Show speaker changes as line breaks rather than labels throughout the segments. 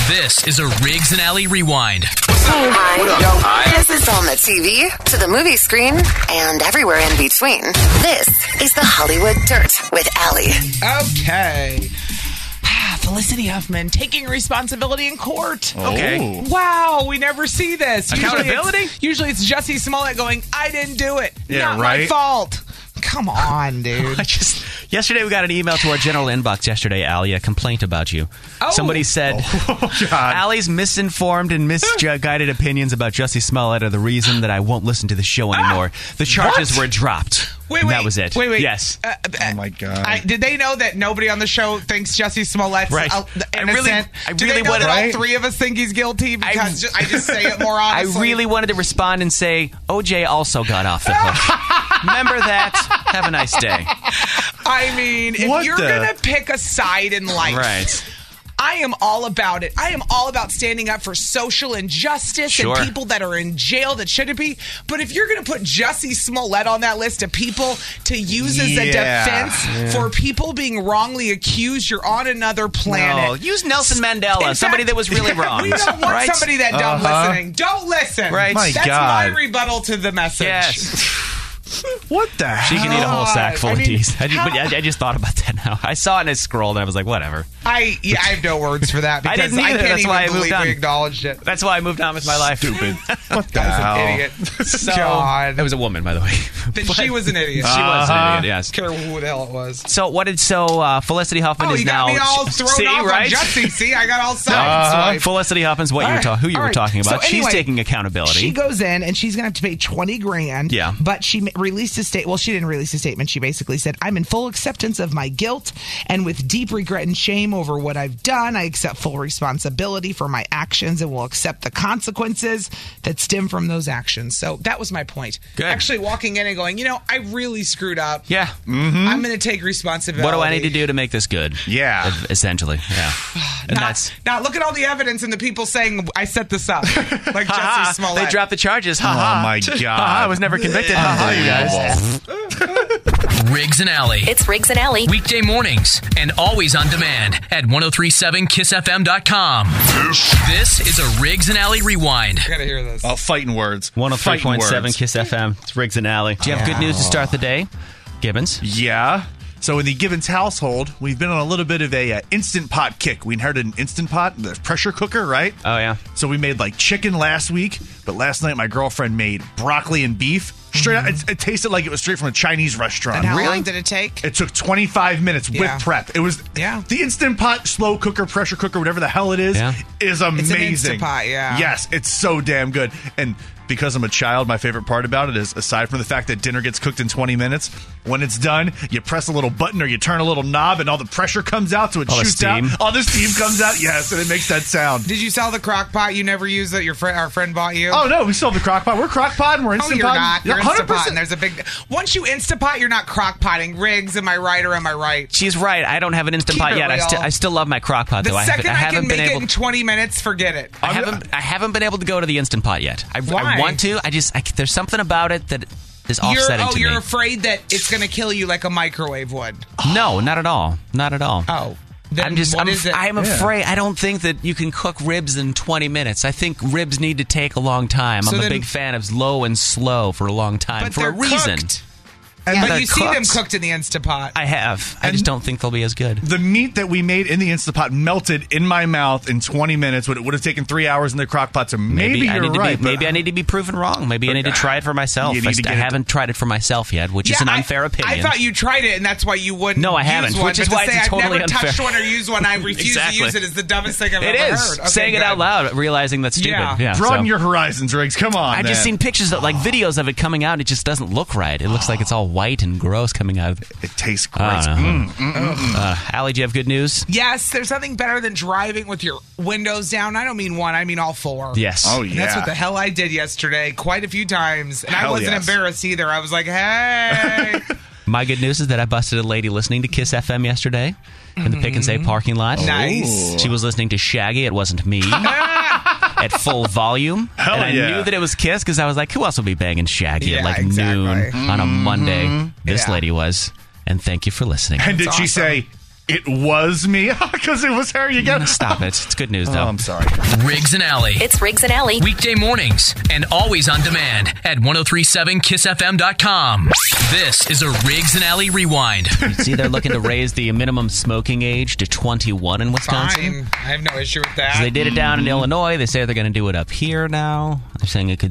This is a Riggs and Alley Rewind.
Hi.
What up? Hi.
This is on the TV, to the movie screen, and everywhere in between. This is the Hollywood Dirt with Alley.
Okay. Felicity Huffman taking responsibility in court.
Okay.
Wow, we never see this.
Accountability?
Usually it's Jussie Smollett going, I didn't do it.
Yeah,
Not
right.
my fault. Come on, dude.
Yesterday we got an email to our general inbox yesterday, Allie, a complaint about you.
Oh.
Somebody said, Allie's misinformed and misguided opinions about Jussie Smollett are the reason that I won't listen to the show anymore. The charges were dropped. And that was it.
Wait.
Yes.
Oh, my God.
Did they know that nobody on the show thinks Jussie Smollett's
Right.
innocent?
Do they know
that
right?
all three of us think he's guilty? Because I just say it more
I
honestly.
really wanted to respond and say, OJ also got off the hook. Remember that? Have a nice day.
I mean, if
What
you're
the-
going to pick a side in life.
Right.
I am all about it. I am all about standing up for social injustice
Sure.
and people that are in jail that shouldn't be. But if you're going to put Jussie Smollett on that list of people to use as a defense for people being wrongly accused, you're on another planet.
No, use Nelson Mandela,
In
somebody
fact,
that was really wrong.
We don't want
right?
somebody that dumb listening. Don't listen.
Right.
My
That's
God.
my rebuttal to the message.
Yes.
What the hell?
She can eat a whole sack full of teas.
how-
I just thought about that now. I saw it and I scrolled and I was like, whatever.
I have no words for that
I
because
didn't either.
can't
That's
even
why I moved
believe
on.
we acknowledged it.
That's why I moved on with my life.
Stupid. What the
That was
hell?
an idiot.
So,
God.
It was a woman, by the way.
Then she was an idiot.
She was an idiot, yes.
I don't care who the hell it was.
So Felicity Huffman
Oh,
is
you
now...
got me all thrown
See,
off
right?
on Jussie. See, I got all sides.
Felicity Huffman's who you were talking about.
So
She's
anyway,
taking accountability.
She goes in and she's going to have to pay $20,000.
Yeah.
But she released a statement. Well, she didn't release a statement. She basically said, I'm in full acceptance of my guilt and with deep regret and shame over what I've done. I accept full responsibility for my actions and will accept the consequences that stem from those actions. So that was my point.
Good.
Actually walking in and going, I really screwed up.
Yeah.
I'm going to take responsibility.
What do I need to do to make this good?
Yeah.
Essentially, yeah. And
Now look at all the evidence and the people saying I set this up. Like Jussie Smollett.
They dropped the charges.
Oh, my God.
I was never convicted. You guys.
Riggs and Alley.
It's Riggs and Alley.
Weekday mornings and always on demand at 1037kissfm.com. This is a Riggs and Alley Rewind.
I gotta hear this.
Oh, fighting words.
103.7 Kiss FM. It's Riggs and Alley. Do you have good news to start the day, Gibbons?
Yeah. So in the Gibbons household, we've been on a little bit of a Instant Pot kick. We inherited an Instant Pot, the pressure cooker, right?
Oh, yeah.
So we made like chicken last week, but last night my girlfriend made broccoli and beef. Straight out, it tasted like it was straight from a Chinese restaurant.
And how long did it take?
It took 25 minutes with
Yeah.
prep. It was the Instant Pot, slow cooker, pressure cooker, whatever the hell it is amazing.
It's an Instant Pot, yeah.
Yes, it's so damn good. And because I'm a child, my favorite part about it is, aside from the fact that dinner gets cooked in 20 minutes, when it's done, you press a little button or you turn a little knob and all the pressure comes out, so it
All the
shoots out.
steam.
All the steam comes out, yes, and it makes that sound.
Did you sell the crock pot you never used that our friend bought you?
Oh, no, we still have the crock pot. We're crock pot and we're Instant
you're
Pot.
not. You're
100%.
Instant Pot, and there's a big... Once you Instant Pot, you're not crock potting. Riggs, am I right or am I right?
She's right. I don't have an Instant
Keep
Pot
it
yet.
real.
I still love my crock pot, though.
The second I
haven't
can
been
make
able
it in 20 minutes, forget it.
I haven't been able to go to the Instant Pot yet. I
Why?
want to. There's something about it that is offsetting to me.
You're afraid that it's going to kill you like a microwave would.
No, not at all. Not at all.
Oh. Then what is it?
I'm afraid. I don't think that you can cook ribs in 20 minutes. I think ribs need to take a long time.
So
I'm a
then-
big fan of low and slow for a long time
But
for
they're
a reason.
cooked.
And
But
they're
you see them
cooked.
cooked in the Instant Pot.
I have. I just don't think they'll be as good.
The meat that we made in the Instant Pot melted in my mouth in 20 minutes. What it would have taken 3 hours in the crock pot. So maybe
I
you're
need to
right.
be, maybe I need to be proven wrong. Maybe I need to try it for myself.
You need to
I
get it
haven't tried it for myself yet, which is an unfair opinion.
I thought you tried it, and that's why you wouldn't.
No, I
use
haven't,
one,
which is
but
why
to say
it's totally
I've never touched
unfair.
one or used one. I refuse
Exactly.
to use it. Is the dumbest thing I've
It
ever
is.
heard. Okay,
saying it out
good.
loud, realizing that's stupid.
Yeah.
Broaden your horizons, Riggs. Come on,
I just seen pictures of like videos of it coming out. It just doesn't look right. It looks like it's all white and gross coming out of it.
It tastes great.
Allie, do you have good news?
Yes, there's nothing better than driving with your windows down. I don't mean one, I mean all four.
Yes.
Oh,
And
yeah.
that's what the hell I did yesterday quite a few times. And I
Hell
wasn't
yes.
embarrassed either. I was like, hey.
My good news is that I busted a lady listening to Kiss FM yesterday in the Pick and Save parking lot.
Nice.
She was listening to Shaggy. It wasn't me. At full volume.
Hell
and I
yeah.
knew that it was Kiss because I was like, who else will be banging Shaggy
Yeah,
at like
exactly.
noon on a Monday? This
Yeah.
lady was. And thank you for listening.
And did
That's
she
awesome.
say, it was me because it was her. You get
Stop it. It's good news, though.
Oh, I'm sorry.
Riggs and Alley.
It's Riggs and Alley.
Weekday mornings and always on demand at 1037kissfm.com. This is a Riggs and Alley Rewind.
See, they're looking to raise the minimum smoking age to 21 in Wisconsin.
Fine. I have no issue with that.
So they did it down in Illinois. They say they're going to do it up here now. They're saying it could,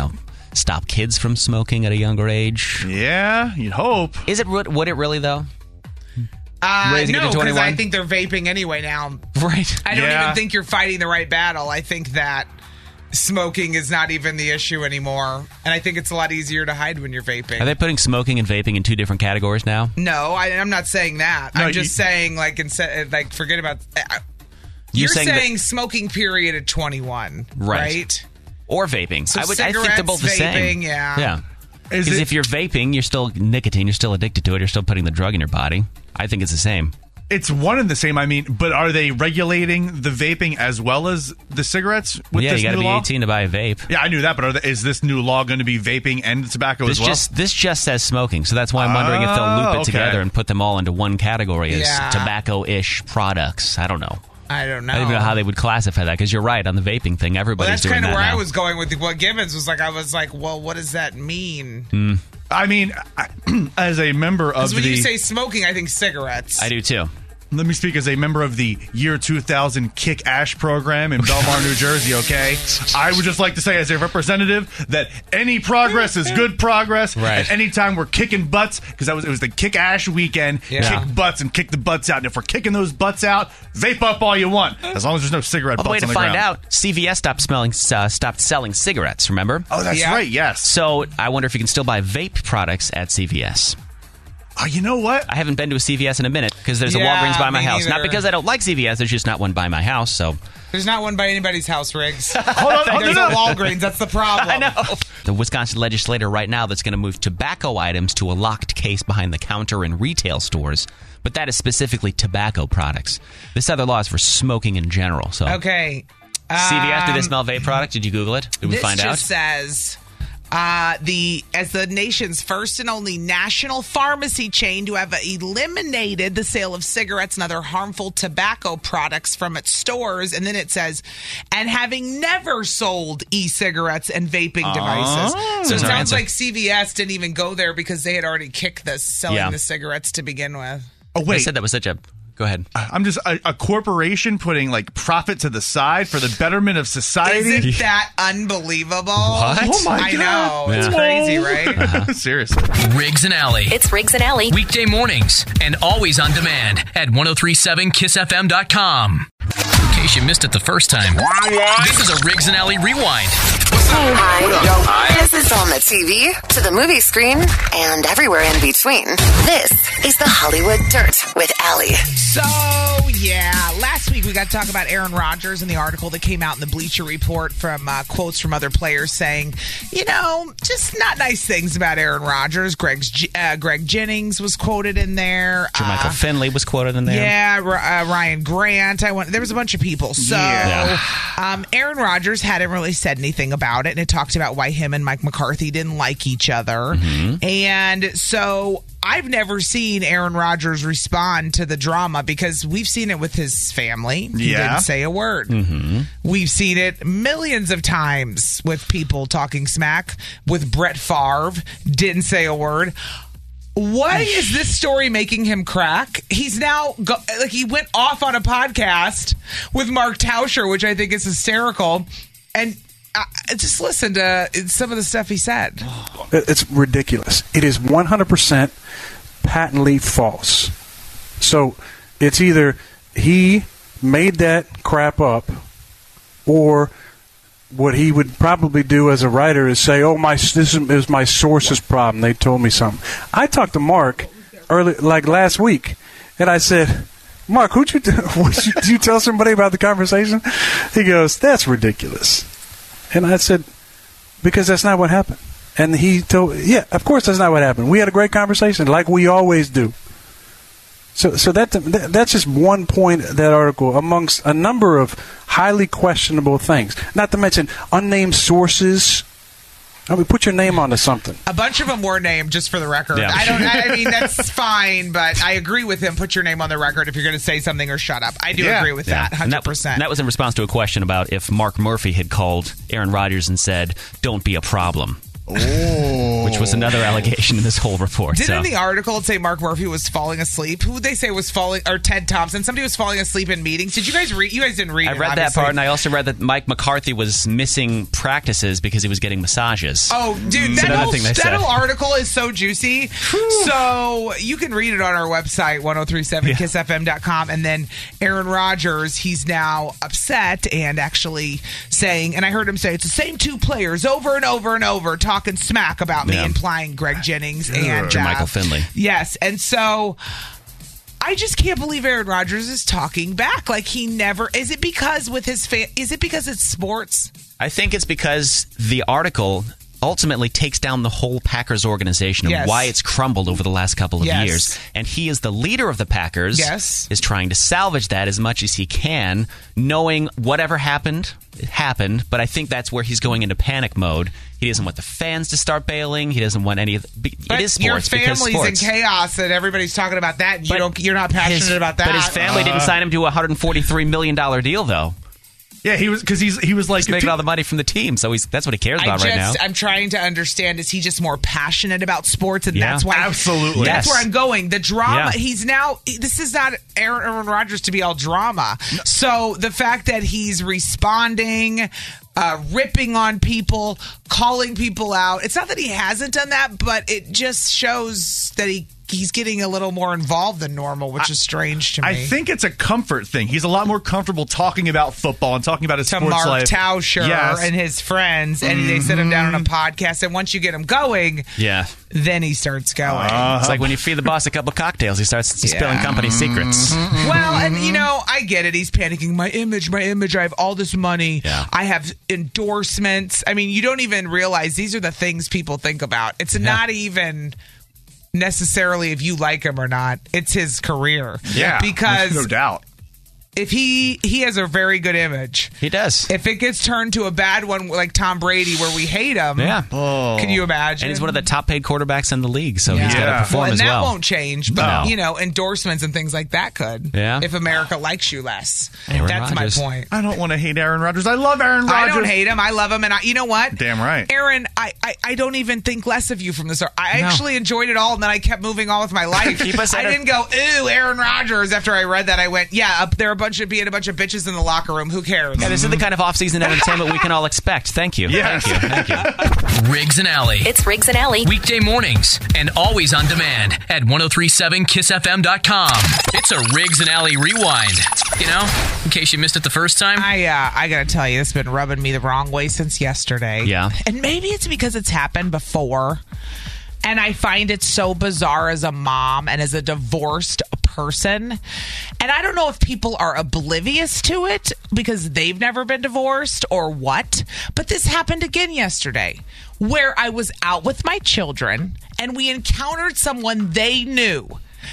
stop kids from smoking at a younger age.
Yeah, you'd hope.
Would it really, though? Raising it to
no, because
21?
I think they're vaping anyway now.
Right.
I don't even think you're fighting the right battle. I think that smoking is not even the issue anymore. And I think it's a lot easier to hide when you're vaping.
Are they putting smoking and vaping in two different categories now?
No, I'm not saying that.
No,
I'm just saying, forget about...
You're
saying
that-
smoking period at 21, right?
Or vaping.
So
I think they're both the same.
vaping, yeah.
Yeah. Because if you're vaping, you're still nicotine, you're still addicted to it, you're still putting the drug in your body. I think it's the same.
It's one and the same. I mean, but are they regulating the vaping as well as the cigarettes with this
you got to
new
be
law?
18 to buy a vape.
Yeah, I knew that, but is this new law going to be vaping and tobacco as well?
This just says smoking, so that's why I'm wondering if they'll loop it
okay.
together and put them all into one category as
Yeah.
tobacco-ish products. I don't know.
I don't know.
I don't even know how they would classify that, because you're right, on the vaping thing,
Well,
everybody's
that's
doing
kind
that
of where
now.
I was going with what Gibbons was like. I was like, well, what does that mean?
I mean, as a member of
Because when
the...
you say smoking, I think cigarettes.
I do too.
Let me speak as a member of the year 2000 Kick Ash program in Belmar, New Jersey, okay? I would just like to say as a representative that any progress is good progress.
Right.
And anytime we're kicking butts, because it was the Kick Ash weekend,
Yeah.
kick butts and kick the butts out. And if we're kicking those butts out, vape up all you want, as long as there's no cigarette
All the way
butts
to
on the
find
ground.
out, CVS stopped selling cigarettes, remember?
Oh, that's
Yeah.
right, yes.
So I wonder if you can still buy vape products at CVS.
Oh, you know what?
I haven't been to a CVS in a minute because there's a
Yeah,
Walgreens by my
me
house. Not
neither.
because I don't like CVS, there's just not one by my house. So
There's not one by anybody's house, Riggs.
Hold on,
There's
no.
a Walgreens. That's the problem.
I know. The Wisconsin legislator right now that's going to move tobacco items to a locked case behind the counter in retail stores, but that is specifically tobacco products. This other law is for smoking in general. So
Okay.
CVS, do they smell vape products? Did you Google it? Did we
This
find out?
just says as the nation's first and only national pharmacy chain to have eliminated the sale of cigarettes and other harmful tobacco products from its stores, and then it says, and having never sold e-cigarettes and vaping devices. So it
There's our
sounds
answer.
like CVS didn't even go there because they had already kicked the selling
Yeah.
the cigarettes to begin with.
Oh,
They
wait.
said that was such a... Go ahead.
I'm just a corporation putting like profit to the side for the betterment of society.
Isn't that unbelievable?
What?
Oh my
I
God.
know. It's
Yeah.
crazy, right?
Seriously.
Riggs and Alley.
It's Riggs and Alley.
Weekday mornings and always on demand at 1037kissfm.com. In case you missed it the first time, this is a Riggs and Alley Rewind.
Hi. This is on the TV, to the movie screen, and everywhere in between. This is the Hollywood Dirt with Alley.
So, yeah, last week we got to talk about Aaron Rodgers and the article that came out in the Bleacher Report from quotes from other players saying, just not nice things about Aaron Rodgers. Greg Jennings was quoted in there.
Michael Finley was quoted in there.
Yeah, Ryan Grant. There was a bunch of people. So, Aaron Rodgers hadn't really said anything about it, and it talked about why him and Mike McCarthy didn't like each other. And so I've never seen Aaron Rodgers respond to the drama because we've seen it with his family. He
Yeah.
didn't say a word. We've seen it millions of times with people talking smack. With Brett Favre, didn't say a word. Why is this story making him crack? He's now he went off on a podcast with Mark Tauscher, which I think is hysterical, and just listen to some of the stuff he said.
It's ridiculous. It is 100% patently false. So it's either he made that crap up, or what he would probably do as a writer is say, this is my source's problem. They told me something. I talked to Mark last week, and I said, Mark, did you tell somebody about the conversation? He goes, that's ridiculous. And I said, because that's not what happened. And he told, yeah, of course that's not what happened. We had a great conversation like we always do. So that's just one point of that article amongst a number of highly questionable things. Not to mention unnamed sources I mean, put your name onto something.
A bunch of them were named, just for the record.
Yeah.
I mean, that's fine, but I agree with him. Put your name on the record if you're going to say something or shut up. I do agree with that, 100%.
And that was in response to a question about if Mark Murphy had called Aaron Rodgers and said, "Don't be a problem." Which was another allegation in this whole report.
Didn't the article say Mark Murphy was falling asleep? Who would they say was falling? Or Ted Thompson? Somebody was falling asleep in meetings. Did you guys read? You guys didn't read it.
I read that part, and I also read that Mike McCarthy was missing practices because he was getting massages.
Oh, dude, that whole article is so juicy. So you can read it on our website, 1037kissfm.com. And then Aaron Rodgers, he's now upset and actually saying, and I heard him say, it's the same two players over and over and over talking smack about me, implying Greg Jennings and
Michael Finley.
Yes, and so I just can't believe Aaron Rodgers is talking back like he never. Is it because is it because it's sports?
I think it's because the article ultimately takes down the whole Packers organization and why it's crumbled over the last couple of years. And he is the leader of the Packers, is trying to salvage that as much as he can, knowing whatever happened, it happened. But I think that's where he's going into panic mode. He doesn't want the fans to start bailing. He doesn't want any of it is sports.
Your family's in chaos and everybody's talking about that. And you're not passionate about that.
But his family didn't sign him to a $143 million deal, though.
Yeah, he was like
he's making all the money from the team, so that's what he cares about right now.
I'm trying to understand: is he just more passionate about sports, and that's why?
Absolutely,
that's where I'm going. The drama. He's now. This is not Aaron Rodgers to be all drama. No. So the fact that he's responding, ripping on people, calling people out. It's not that he hasn't done that, but it just shows that he's getting a little more involved than normal, which is strange to me.
I think it's a comfort thing. He's a lot more comfortable talking about football and talking about his sports
Mark
life.
Tauscher and his friends, and they sit him down on a podcast, and once you get him going, then he starts going.
It's like when you feed the boss a couple cocktails, he starts spilling company secrets.
Well, and I get it. He's panicking. My image. I have all this money. I have endorsements. I mean, you don't even realize these are the things people think about. It's not even necessarily if you like him or not. It's his career.
Yeah,
because
no doubt.
If he has a very good image.
He does.
If it gets turned to a bad one like Tom Brady where we hate him, can you imagine?
And he's one of the top paid quarterbacks in the league, so he's got to perform as well.
And that won't change, but endorsements and things like that could.
Yeah.
If America likes you less.
Aaron
That's
Rodgers.
My point.
I don't want to hate Aaron Rodgers. I love Aaron Rodgers.
I don't hate him. I love him, and you know what?
Damn right.
Aaron, I don't even think less of you from this. I actually enjoyed it all, and then I kept moving on with my life. I didn't go, ooh, Aaron Rodgers. After I read that, I went, they're a bunch of bitches in the locker room. Who cares?
Yeah, this is the kind of off-season entertainment we can all expect. Thank you.
Yes.
Thank you.
Riggs and Alley.
It's Riggs and Alley.
Weekday mornings and always on demand at 1037kissfm.com. It's a Riggs and Alley rewind. You know, in case you missed it the first time.
I gotta tell you, it's been rubbing me the wrong way since yesterday.
Yeah.
And maybe it's because it's happened before. And I find it so bizarre as a mom and as a divorced person. And I don't know if people are oblivious to it because they've never been divorced or what. But this happened again yesterday where I was out with my children and we encountered someone they knew.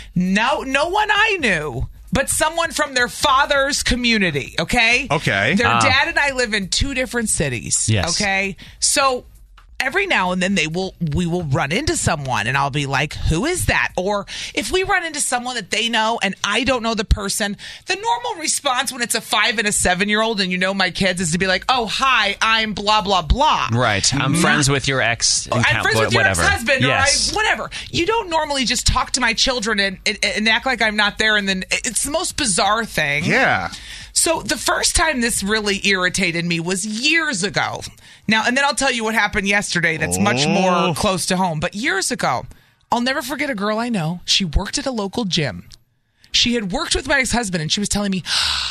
No one I knew. But someone from their father's community, okay?
Okay.
Their dad and I live in two different cities, okay? So every now and then we will run into someone and I'll be like, who is that? Or if we run into someone that they know and I don't know the person, the normal response when it's a 5 and a 7-year-old and you know my kids is to be like, oh, hi, I'm blah, blah, blah.
Right. I'm friends with your ex.
I'm friends with your ex-husband or
yes.
whatever. You don't normally just talk to my children and act like I'm not there, and then it's the most bizarre thing.
Yeah.
So the first time this really irritated me was years ago. Now, and then I'll tell you what happened yesterday that's much more close to home. But years ago, I'll never forget a girl I know. She worked at a local gym. She had worked with my ex-husband, and she was telling me,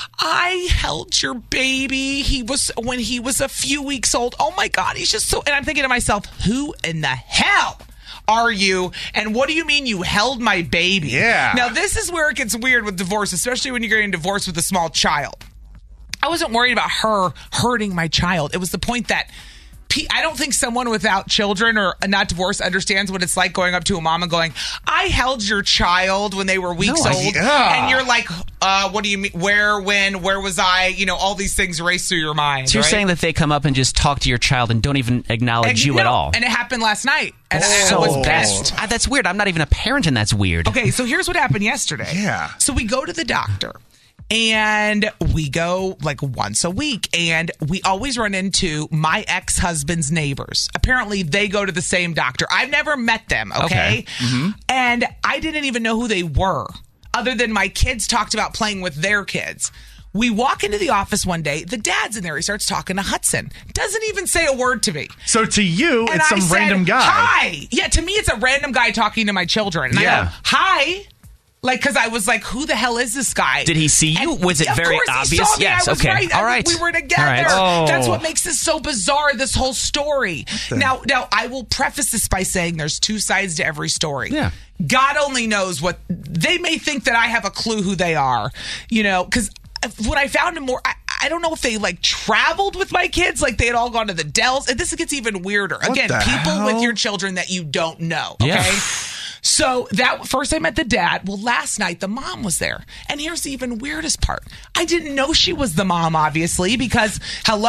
I held your baby. When he was a few weeks old. Oh, my God, he's just so... And I'm thinking to myself, who in the hell are you? And what do you mean you held my baby?
Yeah.
Now, this is where it gets weird with divorce, especially when you're getting divorced with a small child. I wasn't worried about her hurting my child. It was the point that I don't think someone without children or not divorced understands what it's like going up to a mom and going, I held your child when they were weeks old. And you're like, what do you mean? Where, when, where was I? All these things race through your mind.
So you're saying that they come up and just talk to your child and don't even acknowledge you at all?
And it happened last night. And
so
I was pissed.
That's weird. I'm not even a parent, and that's weird.
Okay, so here's what happened yesterday.
Yeah.
So we go to the doctor. And we go like once a week, and we always run into my ex-husband's neighbors. Apparently, they go to the same doctor. I've never met them, okay? Mm-hmm. And I didn't even know who they were, other than my kids talked about playing with their kids. We walk into the office one day. The dad's in there. He starts talking to Hudson. Doesn't even say a word to me.
So to you,
and
it's some random guy.
Hi. Yeah, to me, it's a random guy talking to my children. And I go, hi. Like, because I was like, who the hell is this guy?
Did he see you? Was it very obvious?
He saw me.
Yes,
I was
okay.
right.
All right.
We were together.
All right.
Oh.
That's what makes this so bizarre, this whole story. Now, I will preface this by saying there's two sides to every story.
Yeah.
God only knows what they may think that I have a clue who they are, because when I found him more, I don't know if they like traveled with my kids, like they had all gone to the Dells. And this gets even weirder. Again, people with your children that you don't know. Okay.
Yeah.
So that first I met the dad. Well, last night the mom was there. And here's the even weirdest part. I didn't know she was the mom, obviously, because I'm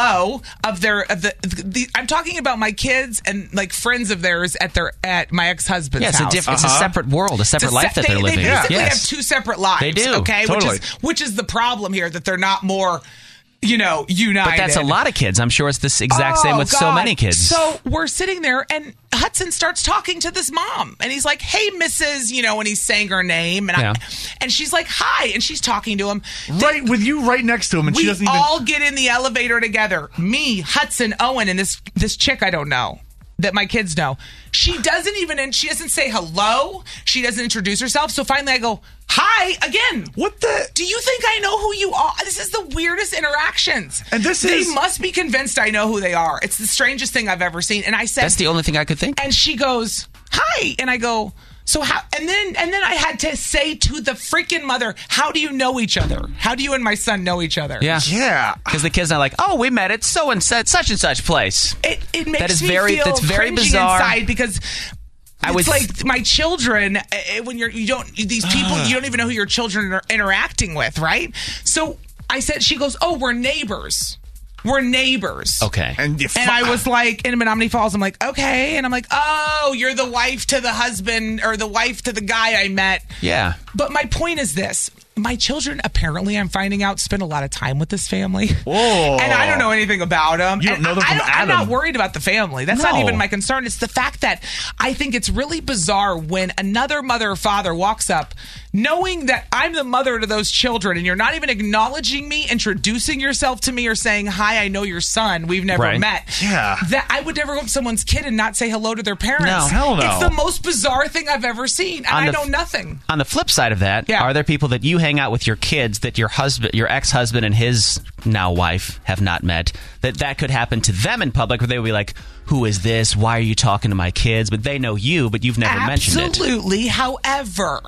talking about my kids and like friends of theirs at my ex-husband's house.
It's a separate world, a separate life that they're living.
They basically have two separate lives.
They do.
Okay,
totally.
which is the problem here, that they're not more united.
But that's a lot of kids. I'm sure it's this exact same with so many kids.
So we're sitting there, and Hudson starts talking to this mom, and he's like, "Hey, Mrs." And he's saying her name, and she's like, "Hi," and she's talking to him,
right with you, right next to him, and she doesn't even.
We all get in the elevator together. Me, Hudson, Owen, and this chick I don't know, that my kids know. She doesn't say hello. She doesn't introduce herself. So finally I go, hi, again.
What the?
Do you think I know who you are? This is the weirdest interactions.
And
they must be convinced I know who they are. It's the strangest thing I've ever seen. And I said,
that's the only thing I could think.
And she goes, hi. And I go, so how? And then I had to say to the freaking mother, how do you know each other? How do you and my son know each other?
Yeah. Because the kids are like, oh, we met at so and such and such place.
It makes me feel
that's very bizarre.
Inside, because it's like my children, when these people, you don't even know who your children are interacting with, right? So I said, she goes, oh, we're neighbors. We're neighbors.
Okay.
And
I was like, in Menominee Falls, I'm like, okay. And I'm like, oh, you're the wife to the husband or the wife to the guy I met.
Yeah.
But my point is this. My children, apparently, I'm finding out, spend a lot of time with this family.
Whoa.
And I don't know anything about them.
You don't know them from Adam.
I'm not worried about the family. That's not even my concern. It's the fact that I think it's really bizarre when another mother or father walks up knowing that I'm the mother to those children, and you're not even acknowledging me, introducing yourself to me, or saying, hi, I know your son. We've never met.
Yeah.
That I would never go up to someone's kid and not say hello to their parents.
No.
Hell no.
It's the most bizarre thing I've ever seen, and I know nothing.
On the flip side of that, are there people that you hang out with your kids that your ex-husband and his now wife have not met, that could happen to them in public, where they would be like, who is this? Why are you talking to my kids? But they know you, but you've never mentioned it.
Absolutely. However,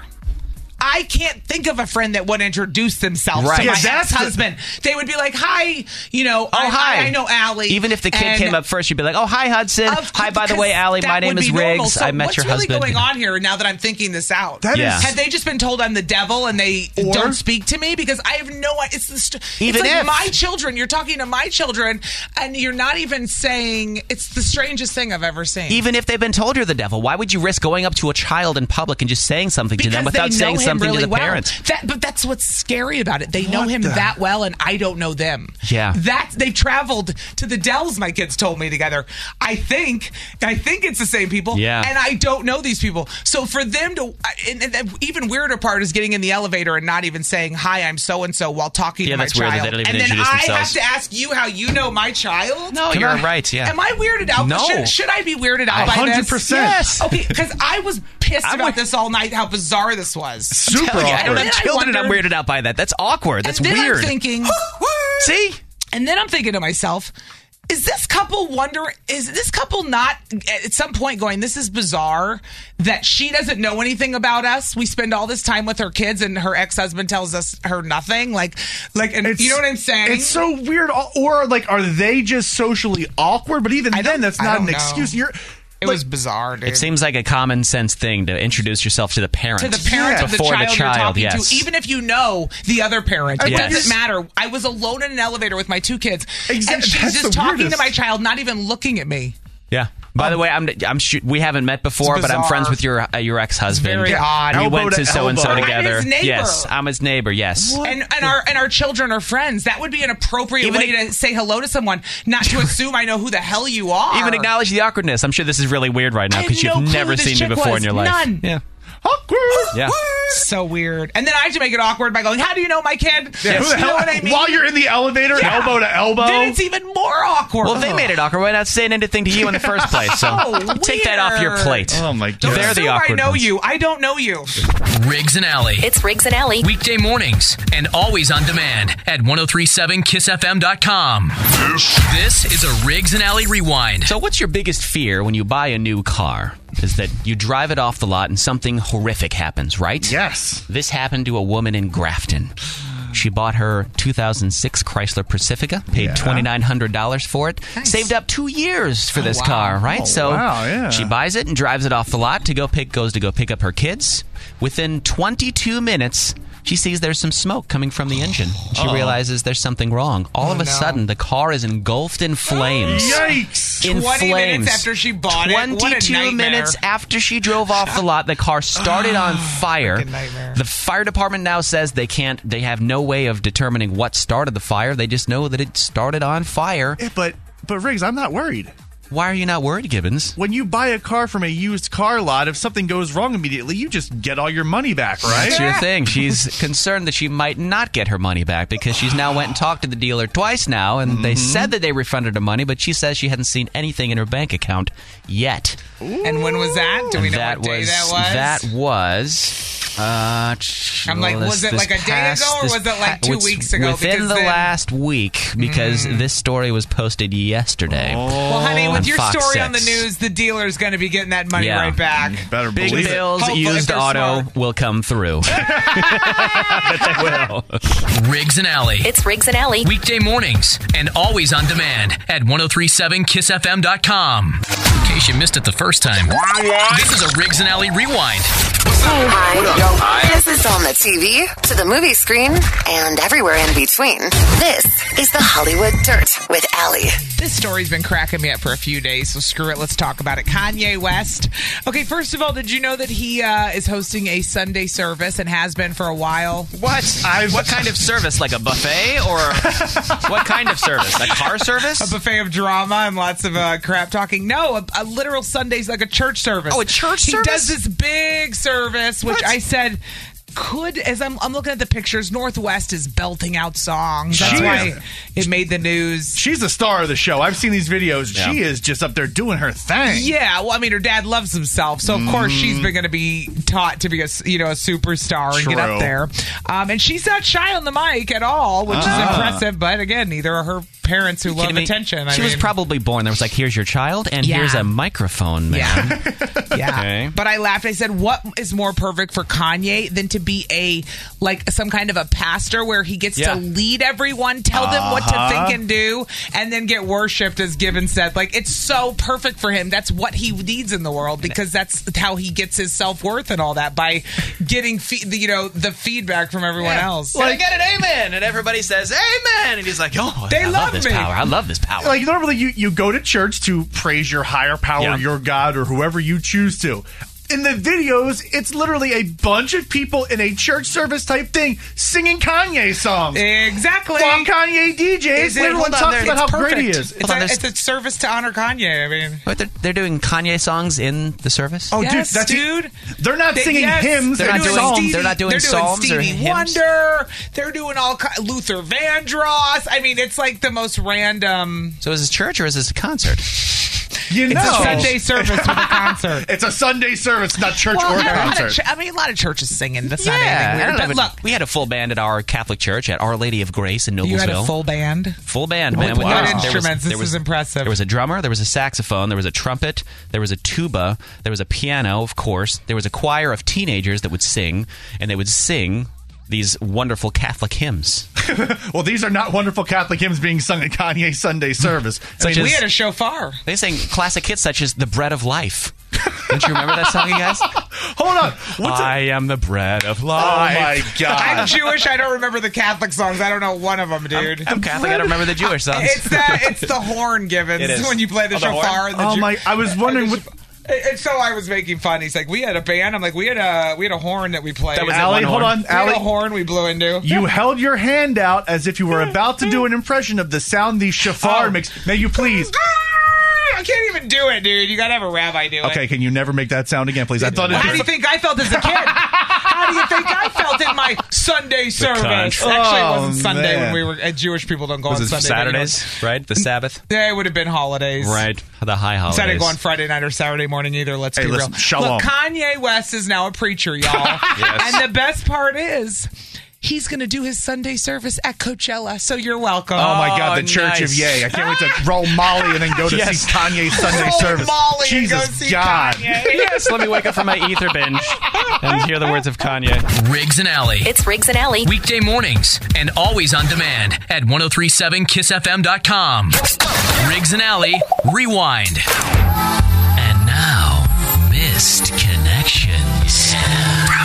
I can't think of a friend that would introduce themselves to my ex-husband. They would be like, hi, hi. I know Allie.
Even if the kid came up first, you'd be like, oh, hi, Hudson. Hi, by the way, Allie, my name is Riggs. So I met your husband.
What's really going on here now that I'm thinking this out?
Have
they just been told I'm the devil and they don't speak to me? Because I have no idea. It's like my children. You're talking to my children and you're not even saying. It's the strangest thing I've ever seen.
Even if they've been told you're the devil, why would you risk going up to a child in public and just saying something to them without saying something to the parents?
But that's what's scary about it. They know him that well, and I don't know them.
Yeah.
They've traveled to the Dells, my kids told me, together. I think it's the same people.
Yeah.
And I don't know these people. So for them to, and the even weirder part is getting in the elevator and not even saying, hi, I'm so-and-so, while talking to my
that's weird.
child.
They don't even
and then
introduce
I
themselves.
have to ask you how you know my child?
No, you're right, yeah.
Am I weirded out?
No.
Should I be weirded out by this?
100%.
Yes. Okay, because I was pissed about this all night, how bizarre this was.
Super
I
awkward.
don't have children. I'm weirded out by that. That's awkward. That's
and then
weird.
I'm thinking,
see?
And then I'm thinking to myself, Is this couple not at some point going, this is bizarre that she doesn't know anything about us? We spend all this time with her kids and her ex-husband tells us her nothing. And you know what I'm saying?
It's so weird. Or like, are they just socially awkward? But even then, that's not an excuse.
It was bizarre, dude.
It seems like a common sense thing to introduce yourself to the parent.
To the parent of the
before
child you're talking
yes.
to, even if you know the other parent. It
Yes.
doesn't matter. I was alone in an elevator with my 2 kids, and
That's
she's
the
just talking
weirdest.
to my child, not even looking at me.
Yeah. By the way, we haven't met before,
It's
but I'm friends
bizarre.
with your ex-husband.
It's very odd.
We
Elbow
went to
to
so and so
elbow.
together.
I'm his neighbor.
Yes, I'm his neighbor. Yes.
And our children are friends. That would be an appropriate way to say hello to someone, not to assume I know who the hell you are.
Even acknowledge the awkwardness. I'm sure this is really weird right now
I had
because
no
you've
clue
never
who this
seen me
chick
before
was.
in your life.
None.
Yeah.
Awkward.
Yeah.
So weird. And then I have to make it awkward by going, how do you know my kid?
Yeah, who the
You
hell?
know what I mean?
While you're in the elevator,
Yeah.
elbow to elbow.
Then it's even more awkward.
Well, they made it awkward. Why not saying anything to you in the first place? So take that off your
weird.
plate.
Oh my
Don't
god.
They're the
assume
awkward
I know
ones.
you. I don't know you.
Riggs and Alley.
It's Riggs and Alley.
Weekday mornings and always on demand at 1037kissfm.com. This is a Riggs and Alley rewind.
So what's your biggest fear when you buy a new car? Is that you drive it off the lot and something horrific happens, right?
Yes.
This happened to a woman in Grafton. She bought her 2006 Chrysler Pacifica, paid $2,900 for it, saved up 2 years for this car, right?
wow, yeah.
She buys it and drives it off the lot goes to go pick up her kids. Within 22 minutes, she sees there's some smoke coming from the engine. She realizes there's something wrong. All of a sudden, the car is engulfed in flames.
Yikes.
In
20
flames.
minutes after she bought it. What a
22
nightmare.
minutes after she drove off the lot, the car started on fire.
Fucking nightmare.
The fire department now says they have no way of determining what started the fire. They just know that it started on fire.
Yeah, but Riggs, I'm not worried.
Why are you not worried, Gibbons?
When you buy a car from a used car lot, if something goes wrong immediately, you just get all your money back, right?
That's your thing. She's concerned that she might not get her money back because she's now went and talked to the dealer twice now, and they said that they refunded her money, but she says she hadn't seen anything in her bank account yet.
And when was that? Do we know what day that was?
That was.
I'm like, was it like a day ago or was it like 2 weeks ago?
Within
Because
the
then-
last week, because this story was posted yesterday.
Well, honey, with
on
your
Fox
story on the
6.
news, the dealer's going to be getting that money
Yeah.
right back.
Better
Big
believe it.
Bill's
Hopefully, if
used
they're
auto
smart.
will come through. I bet they will.
Riggs and Alley.
It's Riggs and Alley.
Weekday mornings and always on demand at 1037kissfm.com. In case you missed it the first time, this is a Riggs and Alley rewind.
Hi. This is on the TV, to the movie screen, and everywhere in between. This is the Hollywood Dirt with Alley.
This story's been cracking me up for a few days, so screw it. Let's talk about it. Kanye West. Okay, first of all, did you know that he is hosting a Sunday service and has been for a while?
What? What kind of service? Like a buffet or what kind of service? A car service?
A buffet of drama and lots of crap talking. No, a literal Sunday's like a church service.
Oh, a church
He
service?
does this big service, which I said as I'm looking at the pictures, Northwest is belting out songs. That's
She
why
is.
it made the news.
She's the star of the show. I've seen these videos.
Yeah.
She is just up there doing her thing.
Yeah, well, I mean, her dad loves himself, so of course she's been going to be taught to be a superstar and get
True.
up there. And she's not shy on the mic at all, which is impressive. But again, neither are her parents who love
Kidding me?
attention.
She was probably born. There was like, here's your child, and
Yeah.
here's a microphone, man.
Yeah.
Okay.
But I laughed. I said, what is more perfect for Kanye than to be some kind of a pastor where he gets
Yeah.
to lead everyone, tell them what to think and do, and then get worshipped, as Gibbon said. Like, it's so perfect for him. That's what he needs in the world, because that's how he gets his self-worth and all that, by getting the feedback from everyone else.
Can I get an amen? And everybody says amen. And he's like, oh,
They
I
love
this
me.
power. I love this power.
Like, normally you go to church to praise your higher power,
Yeah.
your God, or whoever you choose to. In the videos, it's literally a bunch of people in a church service type thing singing Kanye songs.
Exactly.
While Kanye DJs, everyone talks about how great he is.
It's, it's a service to honor Kanye. I mean,
But they're doing Kanye songs in the service?
Oh,
yes,
dude, they're not singing
yes,
hymns.
They're not doing
songs.
They're not doing psalms or
Stevie
hymns?
Wonder. They're doing Luther Vandross. I mean, it's like the most random.
So is this church or is this a concert?
You know.
It's a Sunday service with a concert.
It's a Sunday service, not church or
a
concert.
lot of churches singing. That's not
Yeah,
anything weird. But look,
we had a full band at our Catholic church at Our Lady of Grace in Noblesville.
you had a full band?
Full band, man.
What
There was-
instruments?
there
This
was-
is impressive.
There was a drummer, there was a saxophone, there was a trumpet, there was a tuba, there was a piano, of course. There was a choir of teenagers that would sing, and they would sing these wonderful Catholic hymns.
Well, these are not wonderful Catholic hymns being sung at Kanye's Sunday service.
we had a shofar.
They sang classic hits such as The Bread of Life. Don't you remember that song, you guys?
Hold on.
I am the bread of
Oh,
life.
my God.
I'm Jewish. I don't remember the Catholic songs. I don't know one of them, dude.
I'm Catholic. I don't remember the Jewish songs.
It's the horn givens
It is.
when you play the
Oh, the
shofar.
horn?
And the
Oh, my. I was wondering what.
And so I was making fun. He's like, we had a band. I'm like, we had a horn that we played.
That was
Allie,
one
hold
horn.
on.
We had
Allie,
a horn we blew into.
you held your hand out as if you were about to do an impression of the sound the shofar
Oh.
makes. May you please?
I can't even do it, dude. You gotta have a rabbi do it.
Okay, can you never make that sound again, please? I thought
How do you
it.
think I felt as a kid? How do you think I felt in my Sunday service?
country.
Actually, it
Oh,
wasn't Sunday
man.
when we were. Jewish people don't go
Was
on
it
Sunday.
Saturdays, right? The Sabbath?
Yeah, it would have been holidays.
Right. The high holidays.
So I didn't go on Friday night or Saturday morning either. Let's
Hey,
be
listen,
real.
shalom.
Look, Kanye West is now a preacher, y'all.
Yes.
And the best part is, he's going to do his Sunday service at Coachella. So you're welcome.
Oh my God, the
Oh,
Church
nice.
of Yay! I can't wait to roll Molly and then go to
Yes.
see Kanye's Sunday
Roll
service.
Molly and go
Jesus
see
God!
Kanye.
Yes, let me wake up from my ether binge and hear the words of Kanye.
Riggs and Alley.
It's Riggs and Alley.
Weekday mornings and always on demand at 1037kissfm.com. Riggs and Alley Rewind. And now, Missed Connections from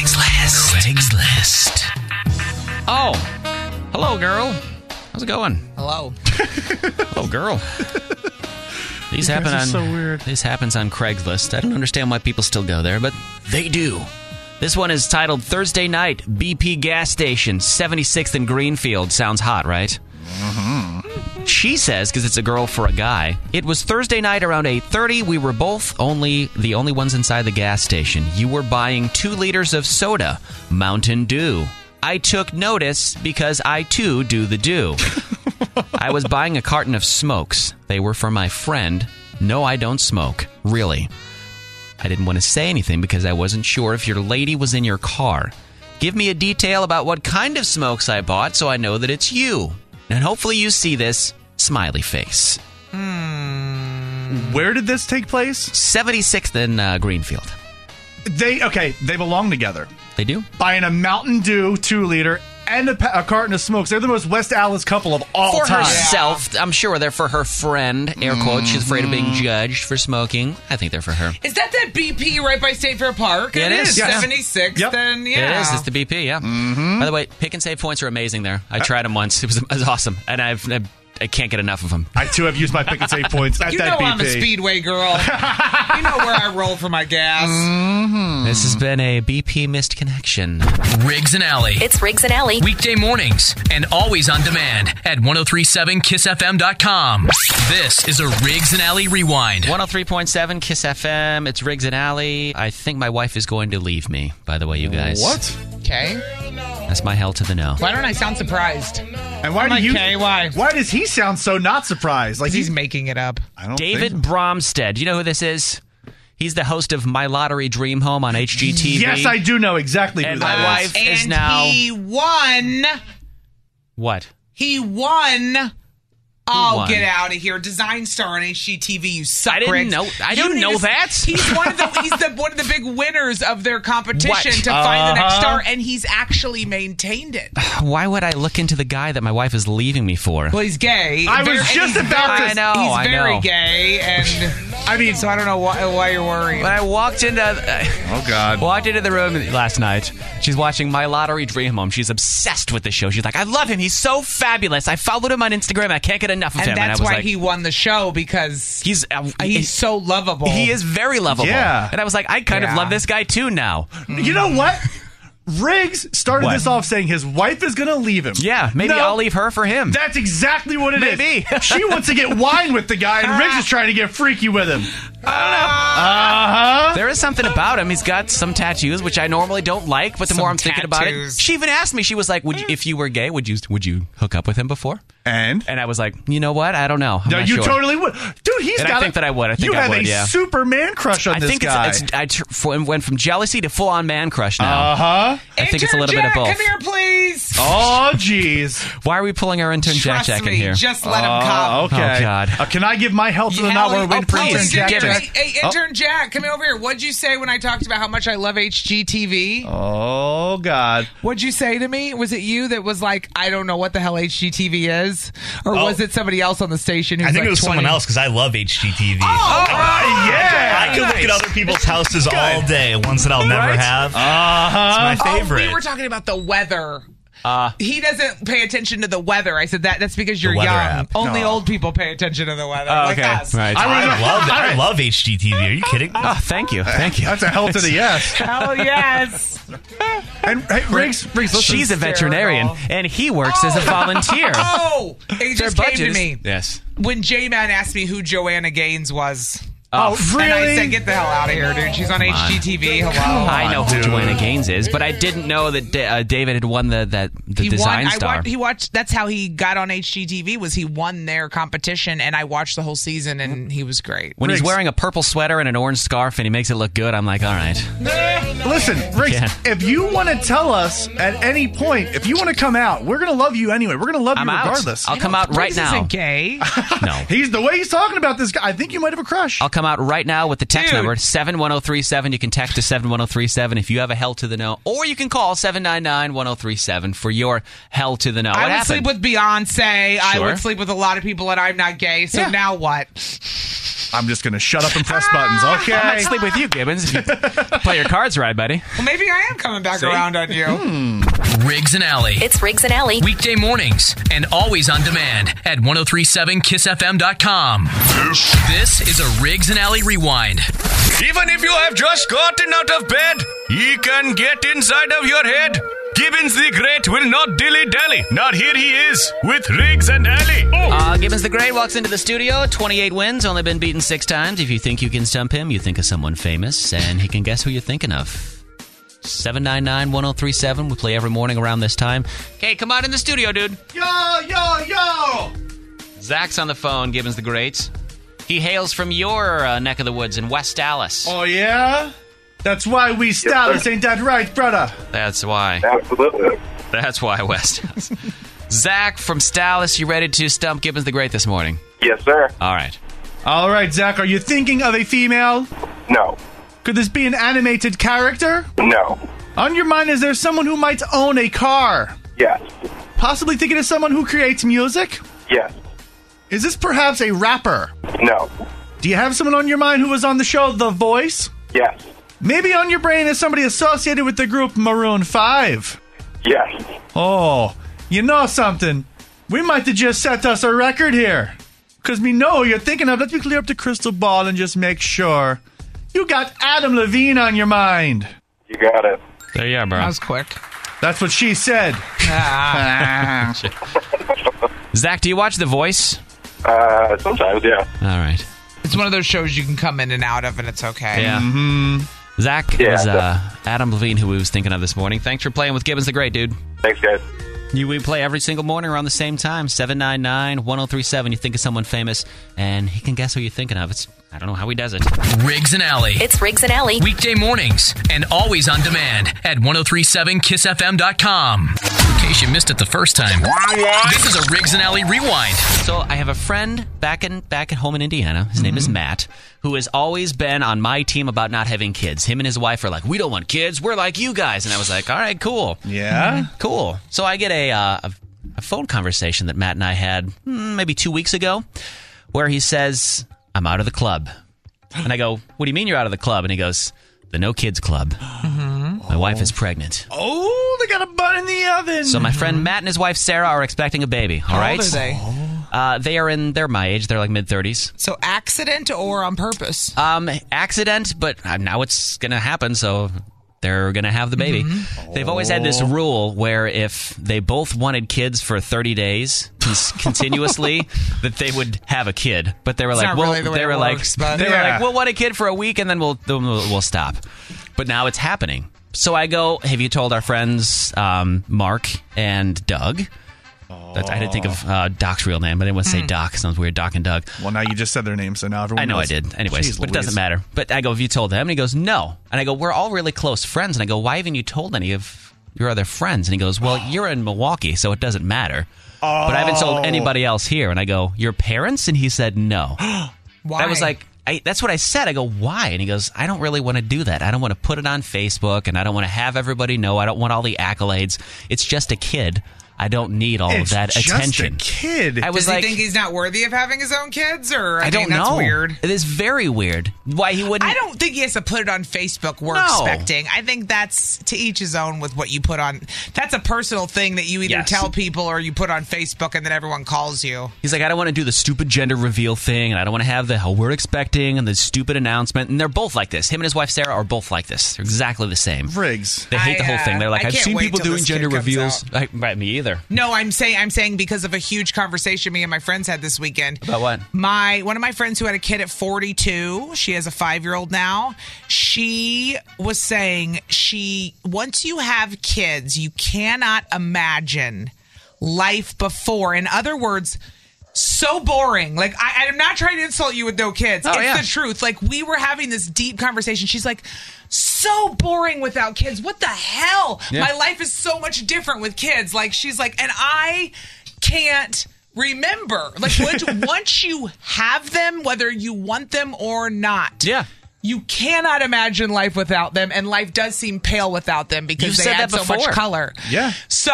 Craigslist.
Oh, hello, girl. How's it going?
Hello.
Oh, girl. These happen
are
on
so weird.
This happens on Craigslist. I don't understand why people still go there, but they do. This one is titled Thursday Night, BP Gas Station, 76th and Greenfield. Sounds hot, right? She says, because it's a girl for a guy, it was Thursday night around 8:30. We were both the only ones inside the gas station. You were buying 2 liters of soda, Mountain Dew. I took notice because I, too, do the do. I was buying a carton of smokes. They were for my friend. No, I don't smoke. Really. I didn't want to say anything because I wasn't sure if your lady was in your car. Give me a detail about what kind of smokes I bought so I know that it's you. And hopefully you see this smiley face.
Where did this take place?
76th and Greenfield.
They belong together.
They do?
Buying a Mountain Dew 2-liter and a carton of smokes. They're the most West Alice couple of all
For
time.
herself. I'm sure they're for her friend. Air quotes. She's afraid of being judged for smoking. I think they're for her.
Is that BP right by State Fair Park?
Yeah, it is.
Yes.
76.
Yep.
Then, yeah.
It is. It's the BP, yeah. By the way, pick and save points are amazing there. I tried them once. It was awesome. And I can't get enough of them.
I too have used my pick and save points at
You
that
know
BP.
I'm a Speedway girl. You know where I roll for my gas.
This has been a BP missed connection.
Riggs and Alley.
It's Riggs and Alley.
Weekday mornings and always on demand at 1037kissfm.com. This is a Riggs and Alley Rewind.
103.7 Kiss FM. It's Riggs and Alley. I think my wife is going to leave me, by the way, you guys.
What?
Okay.
That's my hell to the no.
Why don't I sound surprised?
And why
I'm
do
like,
you?
okay, why?
Why does he sound so not surprised? Like
He's making it up.
I don't
David
think so.
Bromstead. Do you know who this is? He's the host of My Lottery Dream Home on HGTV.
Yes, I do know exactly who
And
that
my
is.
wife is
And
now...
he won.
What?
He won. Oh,
won?
get out of here! Design Star on HGTV. You suck.
I didn't
Riggs.
know- I
You
didn't
need
know
to-
that.
He's one of the one of the big winners of their competition
What?
to find the next star, and he's actually maintained it.
Why would I look into the guy that my wife is leaving me for?
Well, he's gay.
I was
Very-
just
he's
about
very-
to-
I know,
He's
I
very
know.
gay, and
I mean,
so I don't know why you're worried.
When I walked into
oh God.
walked into the room last night, she's watching My Lottery Dream Home. She's obsessed with the show. She's like, I love him. He's so fabulous. I followed him on Instagram. I can't get enough of him.
And that's
I was
why
like,
he won the show, because
he's
so lovable.
He is very lovable.
Yeah.
And I was like, I kind of
Yeah.
love this guy too now.
You know what? Riggs started
What?
this off saying his wife is going to leave him.
Yeah, maybe
No,
I'll leave her for him.
That's exactly what it is.
Maybe.
She wants to get wine with the guy, and Riggs is trying to get freaky with him. Uh-huh.
There is something about him. He's got some tattoos, which I normally don't like, but the
Some
more I'm thinking about it,
tattoos.
she even asked me. She was like, "Would you, if you were gay, would you hook up with him before?"
And
I was like, you know what? I don't know. I'm
no,
not
you
sure.
totally would. Dude, he's
And
got
I think that I would. I think
you
I
have
would,
a
yeah.
Superman crush on
I
this
think
guy.
went from jealousy to full-on man crush now.
Uh-huh.
I think it's a little
Intern
bit of
Jack,
both.
Come here, please.
Oh, jeez.
Why are we pulling our intern
Trust
Jack in
me,
here?
just let him come.
Okay.
Oh, God.
Can I give my help to the not where win for
please.
intern Jack?
Give it.
Hey, intern Jack, come over here. What'd you say when I talked about how much I love HGTV?
Oh, God.
What'd you say to me? Was it you that was like, I don't know what the hell HGTV is? Or was it somebody else on the station who's
I think
like
it was
20?
someone else because I love HGTV.
Yeah.
I could look at other people's houses all day, ones that I'll never have.
Uh-huh.
It's my favorite.
Oh, we were talking about the weather. He doesn't pay attention to the weather. I said that's because you're
weather
young.
app.
Only old people pay attention to the weather. Like
okay.
us.
Right.
I love HGTV. Are you kidding me?
Oh, thank you. Thank you.
That's a hell to the yes.
Hell yes.
And hey, Riggs, listen.
She's a veterinarian, and he works as a volunteer.
Oh, it just came to me.
Yes.
When J-Man asked me who Joanna Gaines was.
Oh, really?
And I said, get the hell out of here, dude. She's on HGTV. Hello.
I know who
dude.
Joanna Gaines is, but I didn't know that David had won the design star.
He watched. That's how he got on HGTV. Was he won their competition, and I watched the whole season, and he was great.
When he's
Riggs.
wearing a purple sweater and an orange scarf and he makes it look good, I'm like, all right.
Listen, Riggs,
Yeah.
if you want to tell us at any point, if you want to come out, we're going to love you anyway. We're going to love
I'm
you
out.
regardless.
I'll come out right
Riggs
now.
isn't gay.
No.
He's the way he's talking about this guy. I think you might have a crush.
I'll come out right now with the text
Dude.
number 71037. You can text to 71037 if you have a hell to the no, or you can call 799-1037 for your hell to the no. What
I would
happened?
sleep with Beyonce. I
Sure.
would sleep with a lot of people, and I'm not gay. So
Yeah.
now what?
I'm just going to shut up and press buttons. Okay.
I might sleep with you, Gibbons, if you play your cards right, buddy.
Well, maybe I am coming back around on you.
Riggs and Alley.
It's Riggs and Alley.
Weekday mornings and always on demand at 1037kissfm.com. This is a Riggs and Alley rewind. Even if you have just gotten out of bed, he can get inside of your head. Gibbons the Great will not dilly-dally. Not here he is with Riggs and Alley.
Gibbons the Great walks into the studio, 28 wins, only been beaten 6 times. If you think you can stump him, you think of someone famous, and he can guess who you're thinking of. 799-1037. We play every morning around this time. Okay, come on in the studio, dude.
Yo!
Zach's on the phone, Gibbons the Great. He hails from your neck of the woods in West Dallas.
Oh, yeah? That's why we stylish, ain't that right, brother?
That's why.
Absolutely.
That's why West Dallas. Zach from Dallas, you ready to stump Gibbons the Great this morning?
Yes, sir.
All right.
All right, Zach, are you thinking of a female?
No.
Could this be an animated character?
No.
On your mind, is there someone who might own a car?
Yes.
Possibly thinking of someone who creates music?
Yes.
Is this perhaps a rapper?
No.
Do you have someone on your mind who was on the show The Voice?
Yes.
Maybe on your brain is somebody associated with the group Maroon 5.
Yes.
Oh, you know something? We might have just set us a record here. Because we know you're thinking of, let me clear up the crystal ball and just make sure. You got Adam Levine on your mind.
You got it.
There you are, bro.
That was quick.
That's what she said.
Zach, do you watch The Voice?
Sometimes, yeah.
All right.
It's one of those shows you can come in and out of, and it's okay.
Yeah. Mm-hmm. Zach
Yeah,
was
definitely.
Adam Levine, who we was thinking of this morning. Thanks for playing with Gibbons the Great, dude.
Thanks, guys.
We play every single morning around the same time, 799-1037. You think of someone famous, and he can guess who you're thinking of. I don't know how he does it.
Riggs and Alley.
It's Riggs and Alley.
Weekday mornings and always on demand at 1037kissfm.com. In case you missed it the first time, this is a Riggs and Alley rewind.
So I have a friend back at home in Indiana. His name is Matt, who has always been on my team about not having kids. Him and his wife are like, we don't want kids. We're like you guys. And I was like, all right, cool.
Yeah?
Cool. So I get a phone conversation that Matt and I had maybe 2 weeks ago where he says, I'm out of the club. And I go, what do you mean you're out of the club? And he goes, the No Kids Club. My wife is pregnant.
Oh, they got a butt in the oven.
So my friend Matt and his wife Sarah are expecting a baby. All right.
How old are they?
They're my age. They're like mid-30s.
So accident or on purpose?
Accident, but now it's going to happen, so they're going to have the baby. They've always had this rule where if they both wanted kids for 30 days continuously, that they would have a kid. But they were like,
not
well,
really the way
they
it
were
works, but-
like,
Yeah.
we'll want a kid for a week and then we'll stop. But now it's happening. So I go, have you told our friends Mark and Doug? I didn't think of Doc's real name, but I didn't want to say Doc. Sounds weird, Doc and Doug.
Well, now you just said their names, so now everyone
I know
knows.
I did. Anyways,
Jeez
but it
Louise.
doesn't matter. But I go, have you told them? And he goes, no. And I go, we're all really close friends. And I go, why haven't you told any of your other friends? And he goes, well, you're in Milwaukee, so it doesn't matter. But I haven't told anybody else here. And I go, your parents? And he said, no.
Why?
I was like, that's what I said. I go, why? And he goes, I don't really want to do that. I don't want to put it on Facebook, and I don't want to have everybody know. I don't want all the accolades. It's just a kid. I don't need all of that attention.
Just a kid.
I was
Does he
like,
think he's not worthy of having his own kids? Or
I don't
that's
know.
Weird.
It is very weird. Why he wouldn't?
I don't think he has to put it on Facebook. We're
No.
expecting. I think that's to each his own with what you put on. That's a personal thing that you either
Yes.
tell people or you put on Facebook, and then everyone calls you.
He's like, I don't want to do the stupid gender reveal thing, and I don't want to have the we're expecting and the stupid announcement. And they're both like this. Him and his wife Sarah are both like this. They're exactly the same.
Riggs.
They hate the whole thing. They're like,
I
I've
can't
seen
wait
people
till
doing
this
gender
kid comes
reveals.
out.
Right, me either.
No, I'm saying because of a huge conversation me and my friends had this weekend.
About what?
One of my friends who had a kid at 42, she has a 5-year-old now. She was saying once you have kids, you cannot imagine life before. In other words, so boring. Like, I'm not trying to insult you with no kids. It's the truth. Like, we were having this deep conversation. She's like, so boring without kids. What the hell?
Yeah.
My life is so much different with kids. Like, she's like, and I can't remember. Like, once you have them, whether you want them or not.
Yeah.
You cannot imagine life without them, and life does seem pale without them because
You've
they
said
add
that
so much
before.
color.
Yeah.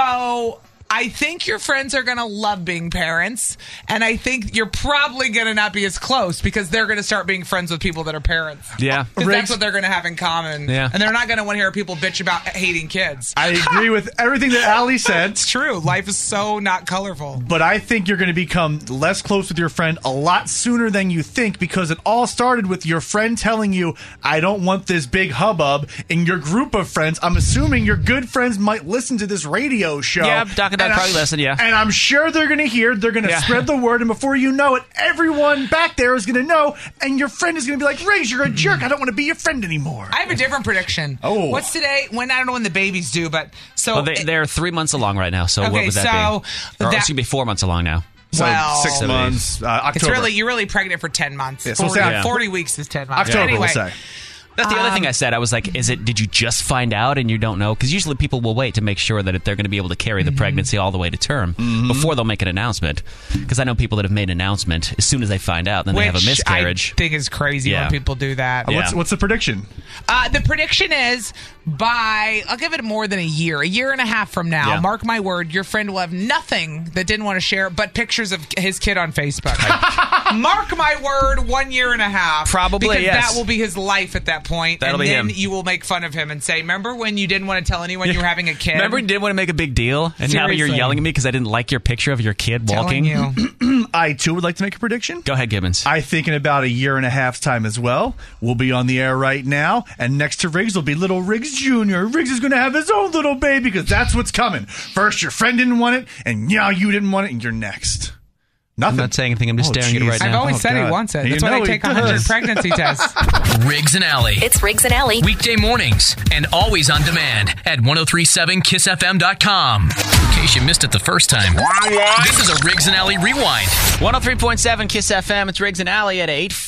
So I think your friends are going to love being parents, and I think you're probably going to not be as close because they're going to start being friends with people that are parents.
Yeah.
Because that's what they're going to have in common.
Yeah.
And they're not going to want to hear people bitch about hating kids.
I agree with everything that Allie said.
It's true. Life is so not colorful.
But I think you're going to become less close with your friend a lot sooner than you think, because it all started with your friend telling you, I don't want this big hubbub in your group of friends. I'm assuming your good friends might listen to this radio show.
Yeah, Doc and Doug probably listen, yeah.
And I'm sure they're going to hear, they're going to spread the word, and before you know it, everyone back there is going to know, and your friend is going to be like, Riggs, you're a jerk. I don't want to be your friend anymore.
I have a different prediction.
Oh.
What's today? I don't know when the babies do, but so.
Well, they're 3 months along right now, so what
Okay,
would that
so
be? Or
that-
excuse me, 4 months along now.
So
Well,
6 months, October.
You're really pregnant for 10 months.
Yeah, so
40,
say-
40 weeks is 10 months.
October,
Anyway,
we'll say.
That's the other thing I said. I was like, did you just find out and you don't know? Because usually people will wait to make sure that if they're going to be able to carry the pregnancy all the way to term before they'll make an announcement. Because I know people that have made an announcement as soon as they find out, then they have a miscarriage.
I think is crazy
Yeah.
when people do that.
Yeah.
What's the prediction?
The prediction is I'll give it more than a year and a half from now,
Yeah.
mark my word, your friend will have nothing that didn't want to share but pictures of his kid on Facebook. Mark my word, 1 year and a half.
Probably,
because
yes.
that will be his life at that point.
That'll
and
be
then
him.
you will make fun of him and say, remember when you didn't want to tell anyone you were having a kid?
Remember you didn't want to make a big deal? And now you're
Seriously.
yelling at me because I didn't like your picture of your kid walking?
Telling you.
I, too, would like to make a prediction.
Go ahead, Gibbons.
I think in about a year and a half's time as well, we'll be on the air right now, and next to Riggs will be little Riggs Jr. Riggs is going to have his own little baby, because that's what's coming. First, your friend didn't want it, and now you didn't want it, and you're next. Nothing.
I'm not saying anything. I'm just staring at it right
I've
now.
always said he
God.
wants it.
You
That's why
know
I
he
take 100
does.
pregnancy tests.
Riggs and Alley.
It's Riggs and Alley.
Weekday mornings and always on demand at 1037kissfm.com. In case you missed it the first time, this is a Riggs and Alley rewind.
103.7 Kiss FM. It's Riggs and Alley at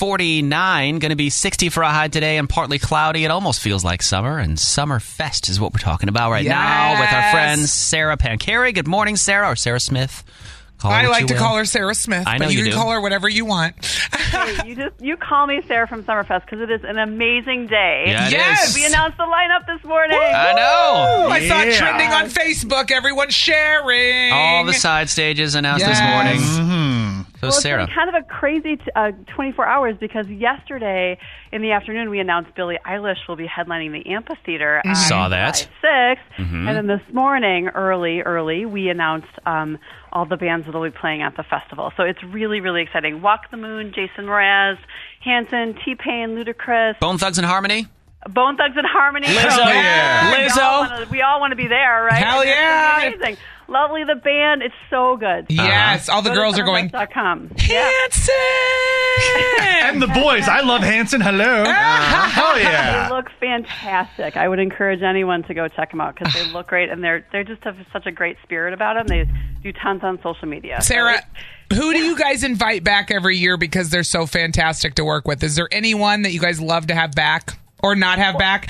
8:49. Going to be 60 for a high today and partly cloudy. It almost feels like summer, and Summer Fest is what we're talking about right now with our friend Sarah Pancari. Good morning, Sarah, or Sarah Smith.
I like to call her Sarah Smith,
I know
but you
you
can
do.
call her whatever you want.
Hey, you call me Sarah from Summerfest because it is an amazing day.
Yeah, it
Yes!
is.
We announced the lineup this morning.
I know.
I saw it
Yeah.
trending on Facebook. Everyone sharing.
All the side stages announced this
Yes.
morning. So,
Well, it's
Sarah.
been kind of a crazy 24 hours because yesterday in the afternoon we announced Billie Eilish will be headlining the amphitheater on
Saw that.
July 6th. And then this morning, early, we announced all the bands that will be playing at the festival. So it's really, really exciting. Walk the Moon, Jason Mraz, Hanson, T-Pain, Ludacris,
Bone Thugs and Harmony.
Bone Thugs and Harmony.
Lizzo.
yeah.
Lizzo.
We all want to be there, right?
Hell
And it's
yeah.
gonna be amazing. Lovely, the band. It's so good.
Yes, all the
Go to
girls are going,
summerfest.com.
Hanson!
And the boys. I love Hanson. Hello. Hell yeah.
They look fantastic. I would encourage anyone to go check them out because they look great and they just have such a great spirit about them. They do tons on social media.
Sarah, who do you guys invite back every year because they're so fantastic to work with? Is there anyone that you guys love to have back or not have back?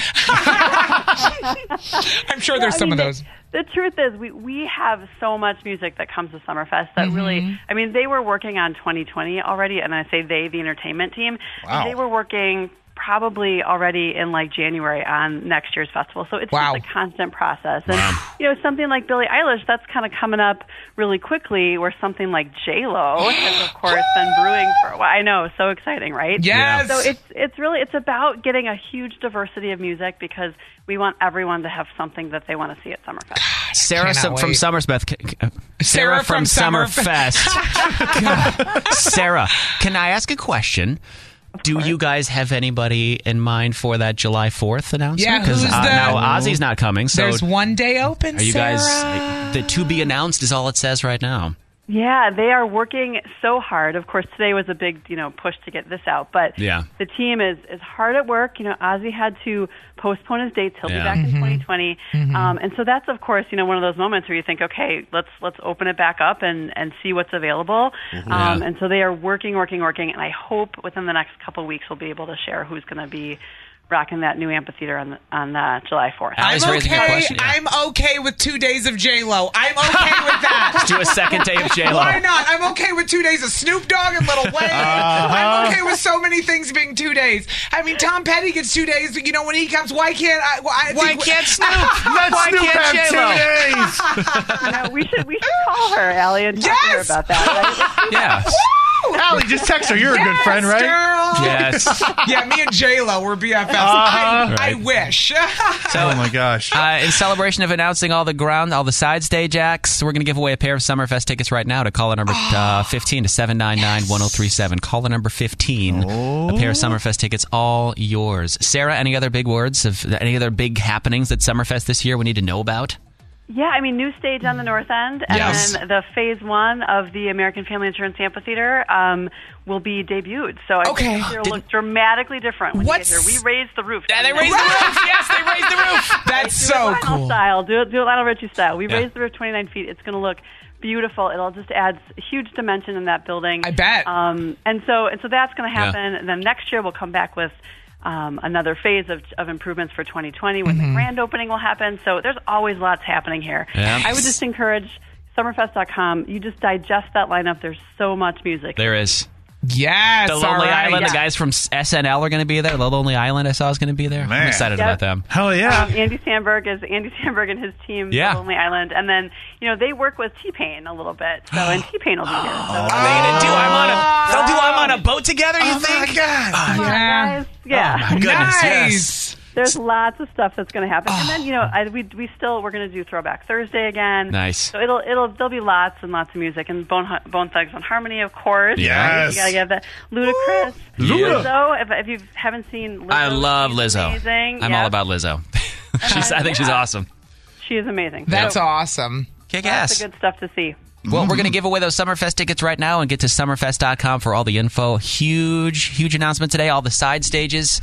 I'm sure there's some of those.
The truth is, we have so much music that comes to Summerfest that really, I mean, they were working on 2020 already, and I say they, the entertainment team.
Wow.
They were working probably already in like January on next year's festival. So it's just a constant process. And, you know, something like Billie Eilish, that's kind of coming up really quickly, where something like J-Lo has, of course, been brewing for a while. I know, so exciting, right?
Yes!
So it's about getting a huge diversity of music because we want everyone to have something that they want to see at Summerfest.
Sarah from Summerfest. Sarah from Summerfest. Sarah, can I ask a question? Do you guys have anybody in mind for that July 4th announcement?
Yeah,
because now Ozzy's not coming. So
there's one day open,
are you
Sarah?
guys, the to be announced is all it says right now.
Yeah, they are working so hard. Of course, today was a big, push to get this out. But the team is hard at work. Ozzy had to postpone his dates. He'll be back in 2020. And so that's, of course, one of those moments where you think, okay, let's open it back up and see what's available. And so they are working. And I hope within the next couple of weeks we'll be able to share who's going to be rocking that new amphitheater on July 4th.
I'm okay with 2 days of J-Lo. I'm okay with that.
Let's do a second day of J-Lo.
Why not? I'm okay with 2 days of Snoop Dogg and Lil Wayne. I'm okay with so many things being 2 days. I mean, Tom Petty gets 2 days. When he comes, why can't
Snoop?
Why can't
J-Lo?
We should call her, Allie, and talk to her about that. Right?
Yeah.
Allie, just text her. You're a good friend, right?
Girl.
Yes.
Yeah, me and J-Lo were BFFs. I wish.
Oh, my gosh.
In celebration of announcing all the side stage acts, we're going to give away a pair of Summerfest tickets right now to caller number 15 to 799-1037. Caller number 15, a pair of Summerfest tickets, all yours. Sarah, any other big words of any other big happenings at Summerfest this year we need to know about?
Yeah, I mean, new stage on the North End, and then the Phase 1 of the American Family Insurance Amphitheater will be debuted. So I think it'll look dramatically different when you get here. We raised the roof.
Yeah, they raised the roof. Yes, they raised the roof. That's so cool.
Do it Lionel Richie style. We raised the roof 29 feet. It's going to look beautiful. It'll just add a huge dimension in that building.
I bet.
And so that's going to happen. And then next year we'll come back with another phase of improvements for 2020 when the grand opening will happen. So there's always lots happening here. Yeah. I would just encourage Summerfest.com. You just digest that lineup. There's so much music.
There is.
Yes.
The Lonely Island, the guys from SNL are going to be there. The Lonely Island I saw is going to be there.
Man.
I'm excited about them.
Hell yeah.
Andy Samberg and his team, The Lonely Island. And then, they work with T-Pain a little bit. So, and T-Pain will be here. So.
Are they going to do I'm on a boat together, you think?
My God.
Guys. Yeah.
Oh, my goodness,
nice.
yes.
There's lots of stuff that's going to happen, and then we're going to do Throwback Thursday again.
Nice.
So there'll be lots and lots of music, and Bone Thugs and Harmony, of course.
Yes.
You gotta get that. Ludacris, Lizzo. If you haven't seen Lizzo,
I love Lizzo.
Amazing.
I'm all about Lizzo. I think she's awesome.
She is amazing.
That's awesome.
Kick
lots
ass.
of good stuff to see.
Well, we're going to give away those Summerfest tickets right now and get to Summerfest.com for all the info. Huge announcement today. All the side stages.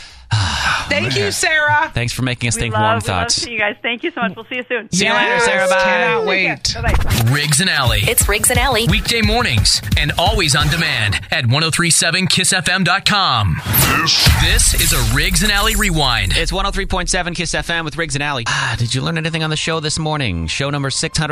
Thank you, Sarah.
Thanks for making us think warm thoughts.
We love seeing you guys. Thank you so much. We'll see you soon.
See you later, Sarah. Bye.
Cannot wait.
Bye-bye.
Riggs and Alley.
It's Riggs and Alley.
Weekday mornings and always on demand at 1037kissfm.com. This is a Riggs and Alley Rewind.
It's 103.7 Kiss FM with Riggs and Alley. Did you learn anything on the show this morning? Show number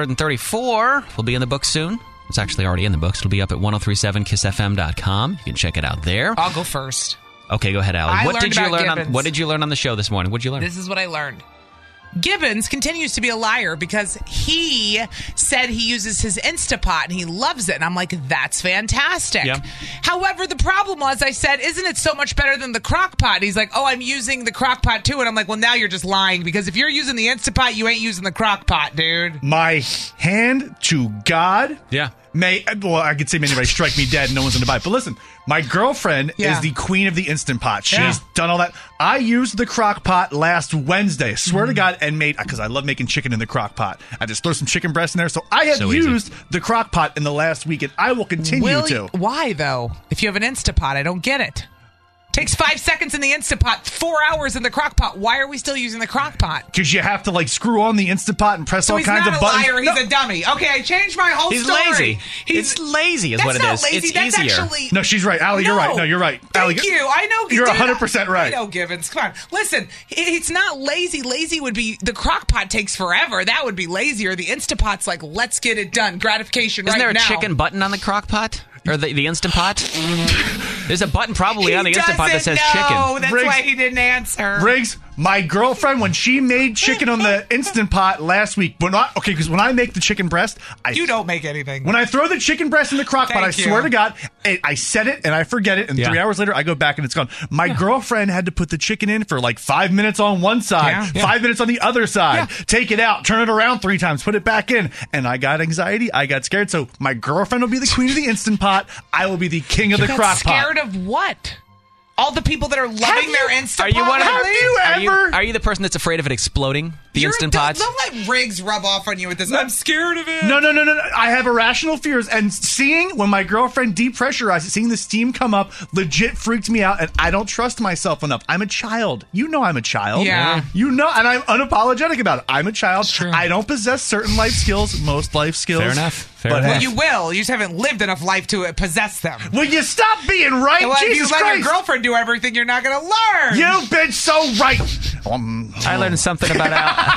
634 will be in the books soon. It's actually already in the books. It'll be up at 1037kissfm.com. You can check it out there.
I'll go first.
Okay, go ahead, Allie. What did you learn on the show this morning? What did you learn?
This is what I learned. Gibbons continues to be a liar because he said he uses his Instapot and he loves it. And I'm like, that's fantastic.
Yeah.
However, the problem was I said, isn't it so much better than the Crock-Pot? He's like, I'm using the Crock-Pot too. And I'm like, well, now you're just lying because if you're using the Instapot, you ain't using the Crock-Pot, dude.
My hand to God.
Yeah.
I could say anybody strike me dead and no one's going to buy it. But listen, my girlfriend is the queen of the Instant Pot. She's done all that. I used the crock pot last Wednesday, swear to God, and made, because I love making chicken in the crock pot. I just throw some chicken breast in there. So I have used the crock pot in the last week, and I will continue to.
Why, though? If you have an Instant Pot, I don't get it. Takes 5 seconds in the Instant Pot, 4 hours in the crock pot. Why are we still using the crock pot?
Because you have to screw on the Instant Pot and press all kinds of buttons.
He's not a liar. He's a dummy. Okay, I changed my whole story.
Lazy. He's lazy is what it is.
Lazy.
It's
that's
easier.
Actually,
no, she's right. Allie, you're right. No, you're right.
Thank you. I know.
You're 100% right.
I know, Gibbons. Come on. Listen, it's not lazy. Lazy would be the crock pot takes forever. That would be lazier. The Instant Pot's like, let's get it done. Gratification
Isn't
right now.
there a chicken button on the crock pot? Or the Instant Pot? There's a button probably on the Instant Pot that says chicken.
No, that's why he didn't answer.
Riggs, my girlfriend, when she made chicken on the Instant Pot last week, because when I make the chicken breast,
you don't make anything.
When I throw the chicken breast in the crock pot, I swear to God, I set it and I forget it, and 3 hours later I go back and it's gone. My girlfriend had to put the chicken in for 5 minutes on one side, 5 minutes on the other side, take it out, turn it around 3 times, put it back in, and I got anxiety, I got scared. So my girlfriend will be the queen of the Instant Pot. I will be the king of the crock pot.
Scared of what? All the people that are loving their Instant Pot?
Are you the person that's afraid of it exploding? The Instant Pot?
Don't let Riggs rub off on you with this. I'm scared of it.
No. I have irrational fears. And when my girlfriend depressurized it, seeing the steam come up, legit freaked me out. And I don't trust myself enough. I'm a child. You know I'm a child.
Yeah.
You know, and I'm unapologetic about it. I'm a child. I don't possess certain life skills, most life skills.
Fair enough.
Well, you will. You just haven't lived enough life to possess them.
Will you stop being right?
Well,
Jesus
if you let
Christ.
your girlfriend do everything, you're not going to learn.
You've been so right.
I learned something about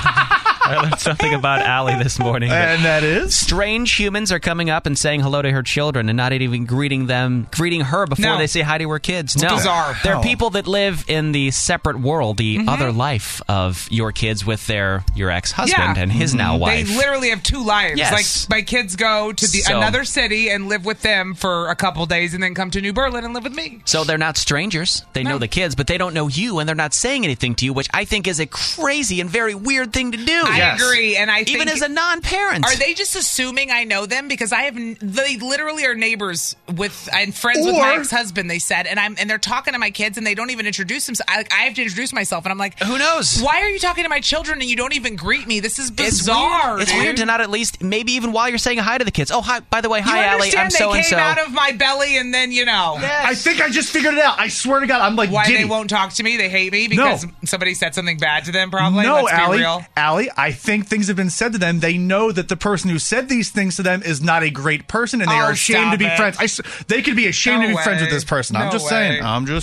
Allie this morning.
And that is?
Strange humans are coming up and saying hello to her children and not even greeting her before they say hi to her kids.
It's bizarre.
There are people that live in the separate world, the other life of your kids with your ex-husband and his now wife.
They literally have 2 lives.
Yes.
My kids go to another city and live with them for a couple days and then come to New Berlin and live with me.
So they're not strangers. They know the kids, but they don't know you, and they're not saying anything to you, which I think is a crazy and very weird thing to do.
I agree, and I think
even as a non-parent.
Are they just assuming I know them? Because they literally are neighbors and friends with my ex-husband, they said, and they're talking to my kids and they don't even introduce themselves. I have to introduce myself, and I'm like,
who knows?
Why are you talking to my children and you don't even greet me? This is bizarre.
It's weird to not at least, maybe even while you're saying hi to the kids. Oh, hi, by the way, hi, Allie, I'm so-and-so.
They came out of my belly and then,
Yes. I think I just figured it out. I swear to God, I'm like,
why
giddy.
They won't talk to me? They hate me because somebody said something bad to them, probably?
No,
Let's be real.
Allie, I think things have been said to them. They know that the person who said these things to them is not a great person, and they are ashamed to be friends. They could be ashamed to be friends with this person. I'm just saying.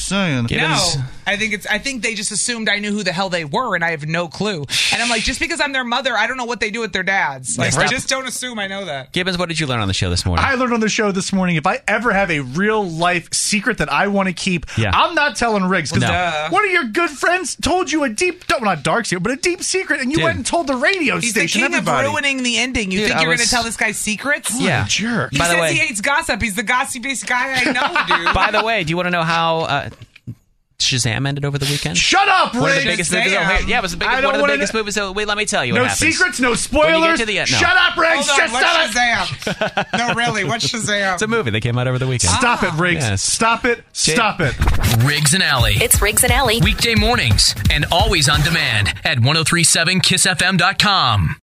No, I think they just assumed I knew who the hell they were, and I have no clue. And I'm like, just because I'm their mother, I don't know what they do with their dads. Just don't assume I know that.
Gibbons, what did you learn on the show this morning?
I learned on the show this morning, if I ever have a real life secret that I want to keep, I'm not telling Riggs, because one of your good friends told you a not dark secret, but a deep secret, and you went and told the radio
He's
station.
He's the king of ruining the ending. You think you're going to tell this guy secrets?
Yeah, jerk.
He says he hates gossip. He's the gossipiest guy I know, dude.
By the way, do you want to know how Shazam ended over the weekend?
Shut up, Riggs!
One of the biggest movies. It was one of the biggest movies. Wait, let me tell you what happens.
No secrets, no spoilers. Shut up, Riggs!
Hold on, what's Shazam? No, really, what's Shazam?
It's a movie that came out over the weekend.
Stop it, Riggs.
Yes.
Stop it. Stop it.
Riggs and Allie.
It's Riggs and Allie.
Weekday mornings and always on demand at 1037kissfm.com.